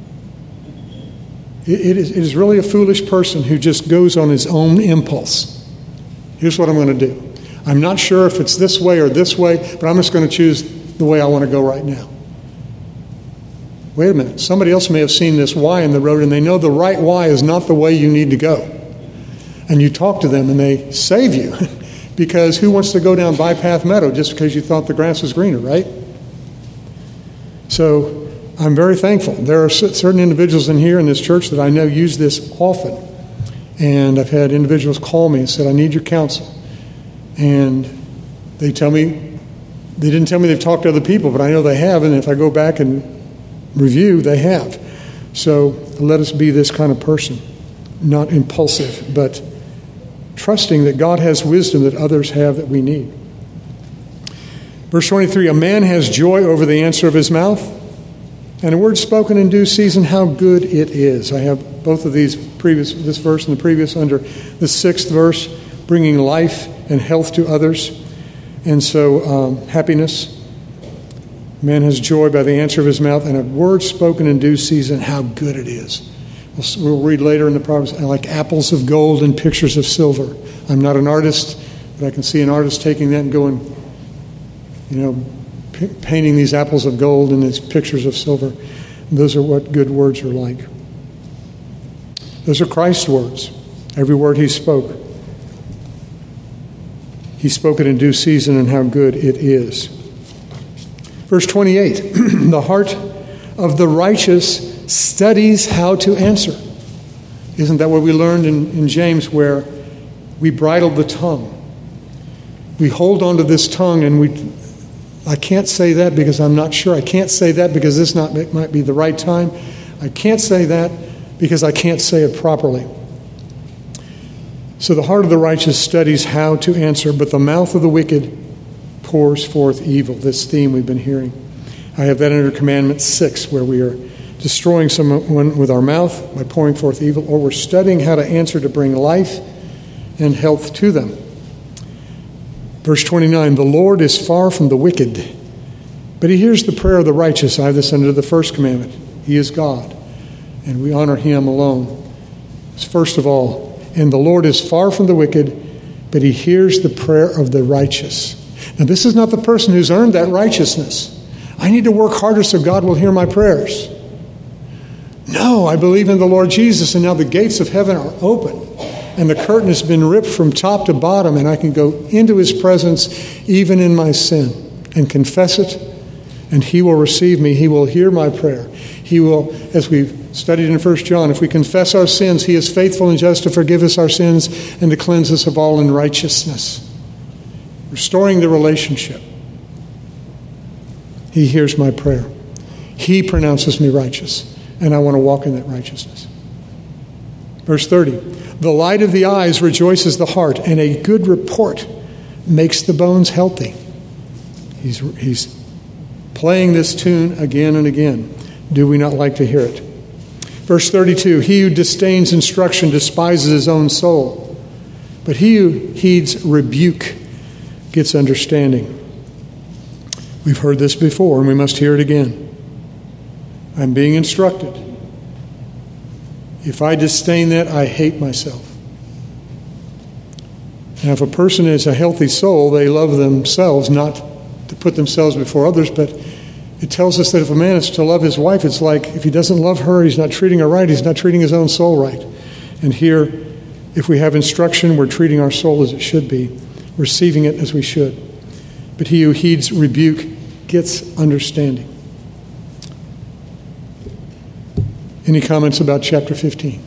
it, it, is, it is really a foolish person who just goes on his own impulse. Here's what I'm going to do. I'm not sure if it's this way or this way, but I'm just going to choose the way I want to go right now. Wait a minute. Somebody else may have seen this Y in the road, and they know the right Y is not the way you need to go. And you talk to them, and they save you. Because who wants to go down Bypath Meadow just because you thought the grass was greener, right? So I'm very thankful. There are certain individuals in here in this church that I know use this often. And I've had individuals call me and said, I need your counsel. And they tell me, they didn't tell me they've talked to other people, but I know they have. And if I go back and review, they have. So let us be this kind of person. Not impulsive, but trusting that God has wisdom that others have that we need. Verse twenty-three, a man has joy over the answer of his mouth, and a word spoken in due season, how good it is. I have both of these previous, this verse and the previous under the sixth verse, bringing life and health to others. And so um, happiness. Man has joy by the answer of his mouth, and a word spoken in due season, how good it is. We'll, we'll read later in the Proverbs, like apples of gold and pictures of silver. I'm not an artist, but I can see an artist taking that and going, you know, p- painting these apples of gold and these pictures of silver. And those are what good words are like. Those are Christ's words. Every word he spoke. He spoke it in due season, and how good it is. Verse twenty-eight, the heart of the righteous studies how to answer. Isn't that what we learned in, in James, where we bridle the tongue? We hold on to this tongue, and we, I can't say that because I'm not sure. I can't say that because this not it might be the right time. I can't say that because I can't say it properly. So the heart of the righteous studies how to answer, but the mouth of the wicked pours forth evil. This theme we've been hearing. I have that under Commandment six, where we are destroying someone with our mouth by pouring forth evil, or we're studying how to answer to bring life and health to them. Verse twenty-nine, the Lord is far from the wicked, but he hears the prayer of the righteous. I have this under the first commandment. He is God, and we honor him alone. First of all, and the Lord is far from the wicked, but he hears the prayer of the righteous. Now, this is not the person who's earned that righteousness. I need to work harder so God will hear my prayers. No, I believe in the Lord Jesus, and now the gates of heaven are open, and the curtain has been ripped from top to bottom, and I can go into his presence even in my sin and confess it, and he will receive me. He will hear my prayer. He will, as we've studied in First John, if we confess our sins, he is faithful and just to forgive us our sins and to cleanse us of all unrighteousness. Restoring the relationship. He hears my prayer. He pronounces me righteous, and I want to walk in that righteousness. Verse thirty, the light of the eyes rejoices the heart, and a good report makes the bones healthy. He's, he's playing this tune again and again. Do we not like to hear it? Verse thirty-two, he who disdains instruction despises his own soul, but he who heeds rebuke gets understanding. We've heard this before, and we must hear it again. I'm being instructed. If I disdain that, I hate myself. Now, if a person is a healthy soul, they love themselves, not to put themselves before others, but it tells us that if a man is to love his wife, it's like if he doesn't love her, he's not treating her right, he's not treating his own soul right. And here, if we have instruction, we're treating our soul as it should be, receiving it as we should. But he who heeds rebuke gets understanding. Any comments about chapter fifteen?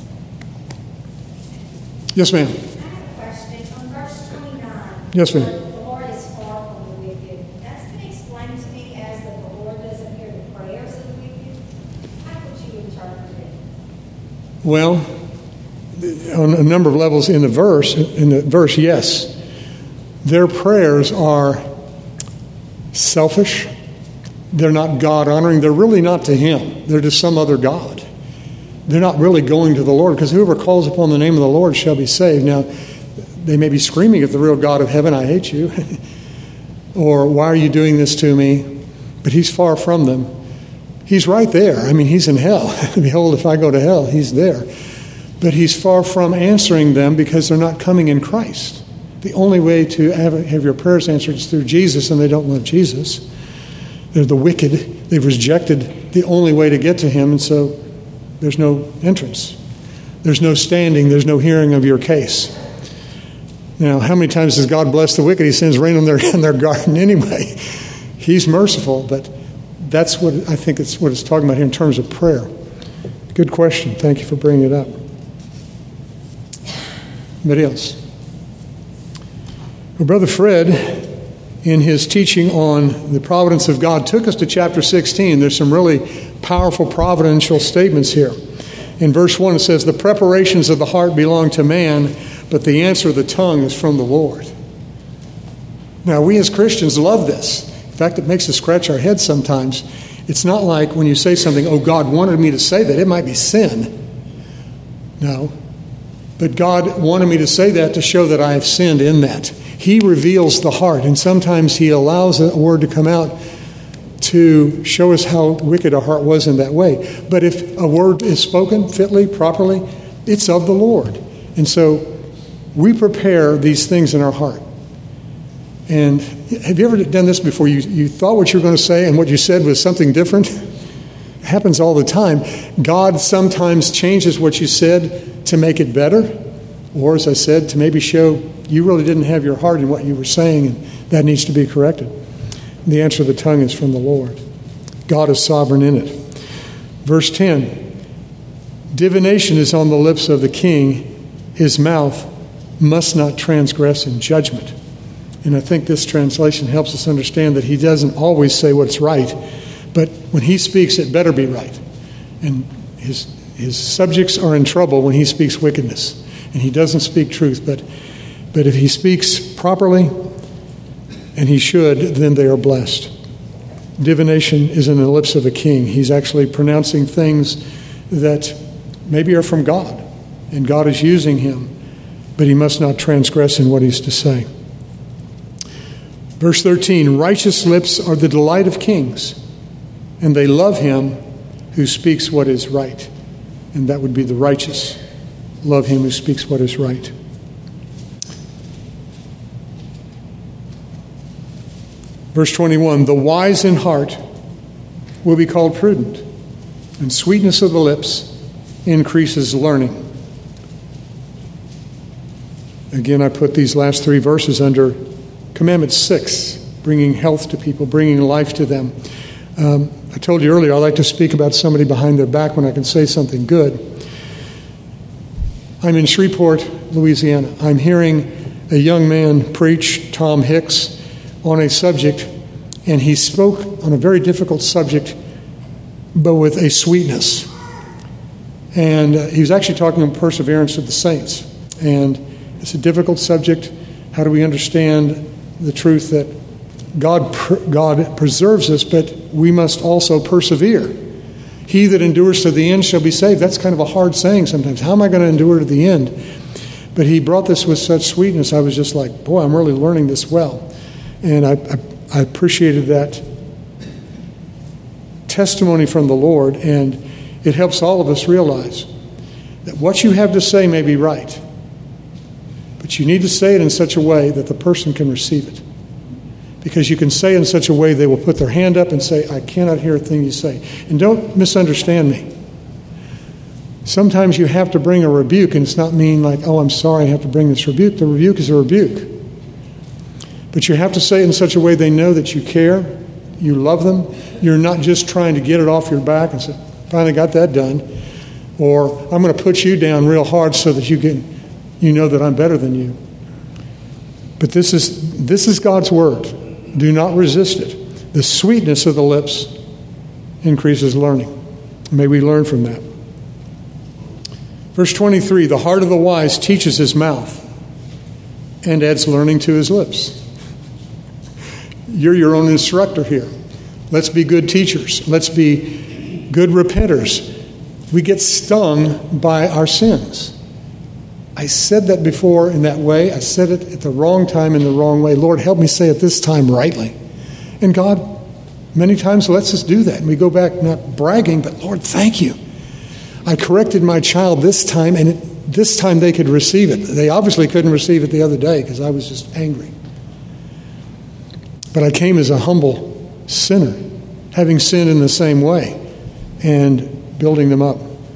Yes, ma'am. I have a question. On verse twenty-nine, Yes, ma'am. the Lord is far from the wicked. That's been explained to me as that the Lord doesn't hear the prayers of the wicked. How would you interpret it? Well, on a number of levels in the verse, in the verse, yes. Their prayers are selfish. They're not God-honoring. They're really not to him. They're to some other god. They're not really going to the Lord, because whoever calls upon the name of the Lord shall be saved. Now, they may be screaming at the real God of heaven, I hate you. Or, why are you doing this to me? But he's far from them. He's right there. I mean, he's in hell. Behold, if I go to hell, he's there. But he's far from answering them because they're not coming in Christ. The only way to have, have your prayers answered is through Jesus, and they don't love Jesus. They're the wicked. They've rejected the only way to get to him, and so there's no entrance. There's no standing. There's no hearing of your case. Now, how many times does God bless the wicked? He sends rain on their, in their garden anyway. He's merciful, but that's what I think it's what it's talking about here in terms of prayer. Good question. Thank you for bringing it up. Anybody else? Well, Brother Fred, in his teaching on the providence of God, took us to chapter sixteen. There's some really powerful providential statements here. In verse one, it says, the preparations of the heart belong to man, but the answer of the tongue is from the Lord. Now, we as Christians love this. In fact, it makes us scratch our heads sometimes. It's not like when you say something, oh, God wanted me to say that. It might be sin. No. But God wanted me to say that to show that I have sinned in that. He reveals the heart, and sometimes he allows a word to come out to show us how wicked our heart was in that way. But if a word is spoken fitly, properly, it's of the Lord. And so we prepare these things in our heart. And have you ever done this before? You, you thought what you were going to say and what you said was something different? It happens all the time. God sometimes changes what you said to make it better, or, as I said, to maybe show you really didn't have your heart in what you were saying, and that needs to be corrected. The answer of the tongue is from the Lord. God is sovereign in it. Verse ten, divination is on the lips of the king. His mouth must not transgress in judgment. And I think this translation helps us understand that he doesn't always say what's right, but when he speaks, it better be right. And his, his subjects are in trouble when he speaks wickedness. And he doesn't speak truth, but, but if he speaks properly, and he should, then they are blessed. divination is in the lips of a king. He's actually pronouncing things that maybe are from God, and God is using him, but he must not transgress in what he's to say. Verse thirteen, righteous lips are the delight of kings, and they love him who speaks what is right. And that would be the righteous. Love him who speaks what is right. Verse twenty-one, the wise in heart will be called prudent, and sweetness of the lips increases learning. Again, I put these last three verses under Commandment six, bringing health to people, bringing life to them. Um, I told you earlier, I like to speak about somebody behind their back when I can say something good. I'm in Shreveport, Louisiana. I'm hearing a young man preach, Tom Hicks, on a subject, and he spoke on a very difficult subject, but with a sweetness. And uh, he was actually talking about perseverance of the saints. And it's a difficult subject. How do we understand the truth that God God preserves us, but we must also persevere? He that endures to the end shall be saved. That's kind of a hard saying sometimes. How am I going to endure to the end? But he brought this with such sweetness. I was just like, boy, I'm really learning this well. And I, I, I appreciated that testimony from the Lord. And it helps all of us realize that what you have to say may be right, but you need to say it in such a way that the person can receive it. Because you can say it in such a way they will put their hand up and say, I cannot hear a thing you say. And don't misunderstand me. Sometimes you have to bring a rebuke, and it's not mean like, oh, I'm sorry, I have to bring this rebuke. The rebuke is a rebuke. But you have to say it in such a way they know that you care, you love them. You're not just trying to get it off your back and say, finally got that done. Or I'm going to put you down real hard so that you can, you know that I'm better than you. But this is this is God's word. Do not resist it. The sweetness of the lips increases learning. May we learn from that. Verse twenty-three, the heart of the wise teaches his mouth and adds learning to his lips. You're your own instructor here. Let's be good teachers. Let's be good repenters. We get stung by our sins. I said that before in that way. I said it at the wrong time in the wrong way. Lord, help me say it this time rightly. And God, many times, lets us do that. And we go back not bragging, but Lord, thank you. I corrected my child this time, and it, this time they could receive it. They obviously couldn't receive it the other day because I was just angry. But I came as a humble sinner, having sinned in the same way, and building them up.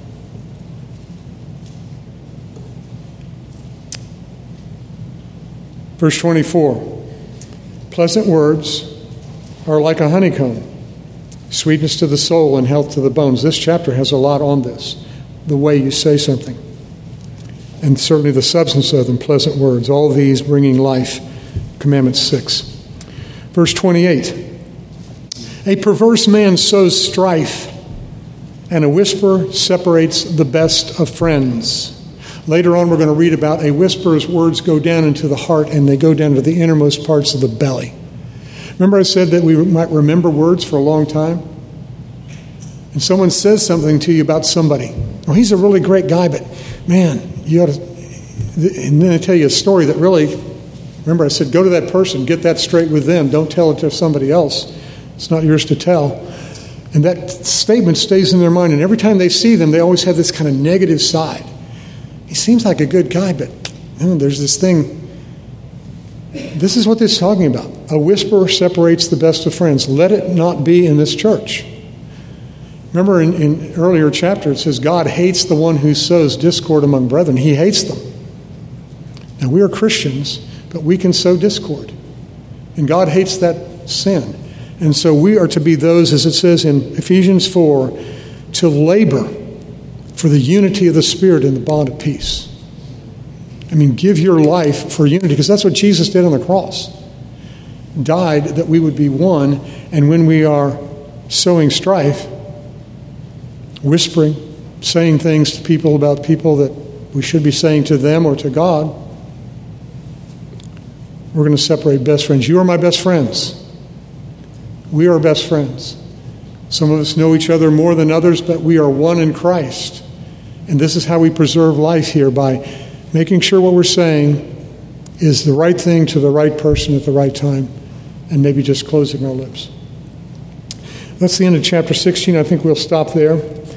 Verse twenty-four, pleasant words are like a honeycomb, sweetness to the soul and health to the bones. This chapter has a lot on this, the way you say something, and certainly the substance of them, pleasant words, all these bringing life, Commandment six. Verse twenty-eight, a perverse man sows strife, and a whisper separates the best of friends. Later on, we're going to read about a whisperer's words go down into the heart, and they go down to the innermost parts of the belly. Remember I said that we might remember words for a long time? And someone says something to you about somebody. Oh, he's a really great guy, but man, you ought to... And then I tell you a story that really... Remember I said, go to that person, get that straight with them. Don't tell it to somebody else. It's not yours to tell. And that statement stays in their mind, and every time they see them, they always have this kind of negative side. He seems like a good guy, but you know, there's this thing. This is what this is talking about. A whisper separates the best of friends. Let it not be in this church. Remember in, in earlier chapter, it says God hates the one who sows discord among brethren. He hates them. Now, we are Christians, but we can sow discord. And God hates that sin. And so we are to be those, as it says in Ephesians four, to labor for the unity of the Spirit in the bond of peace. I mean, give your life for unity, because that's what Jesus did on the cross. Died that we would be one, and when we are sowing strife, whispering, saying things to people about people that we should be saying to them or to God, we're going to separate best friends. You are my best friends. We are best friends. Some of us know each other more than others, but we are one in Christ. And this is how we preserve life here, by making sure what we're saying is the right thing to the right person at the right time, and maybe just closing our lips. That's the end of chapter sixteen. I think we'll stop there.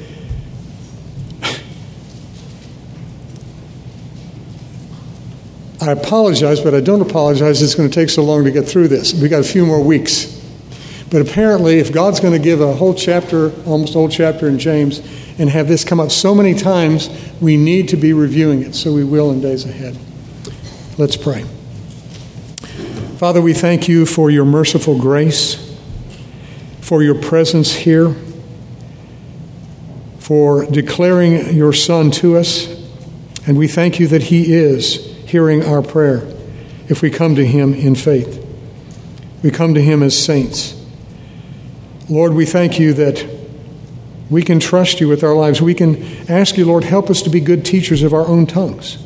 I apologize, but I don't apologize. It's going to take so long to get through this. We've got a few more weeks. But apparently, if God's going to give a whole chapter, almost whole chapter in James, and have this come up so many times, we need to be reviewing it. So we will in days ahead. Let's pray. Father, we thank you for your merciful grace, for your presence here, for declaring your Son to us. And we thank you that he is hearing our prayer if we come to him in faith. We come to him as saints. Lord, we thank you that we can trust you with our lives. We can ask you, Lord, help us to be good teachers of our own tongues.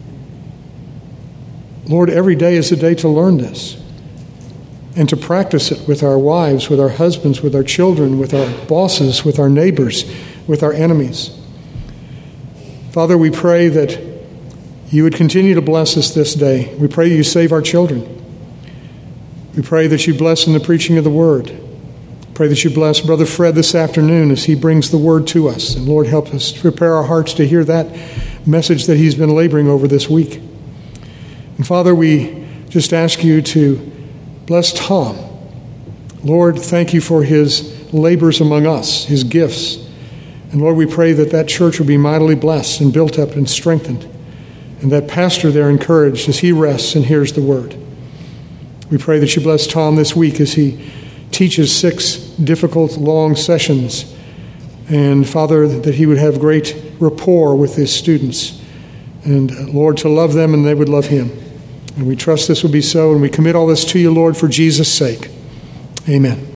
Lord, every day is a day to learn this and to practice it with our wives, with our husbands, with our children, with our bosses, with our neighbors, with our enemies. Father, we pray that you would continue to bless us this day. We pray you save our children. We pray that you bless in the preaching of the word. Pray that you bless Brother Fred this afternoon as he brings the word to us. And Lord, help us to prepare our hearts to hear that message that he's been laboring over this week. And Father, we just ask you to bless Tom. Lord, thank you for his labors among us, his gifts. And Lord, we pray that that church will be mightily blessed and built up and strengthened, and that pastor there encouraged as he rests and hears the word. We pray that you bless Tom this week as he teaches six difficult, long sessions. And Father, that he would have great rapport with his students. And Lord, to love them and they would love him. And we trust this will be so. And we commit all this to you, Lord, for Jesus' sake. Amen.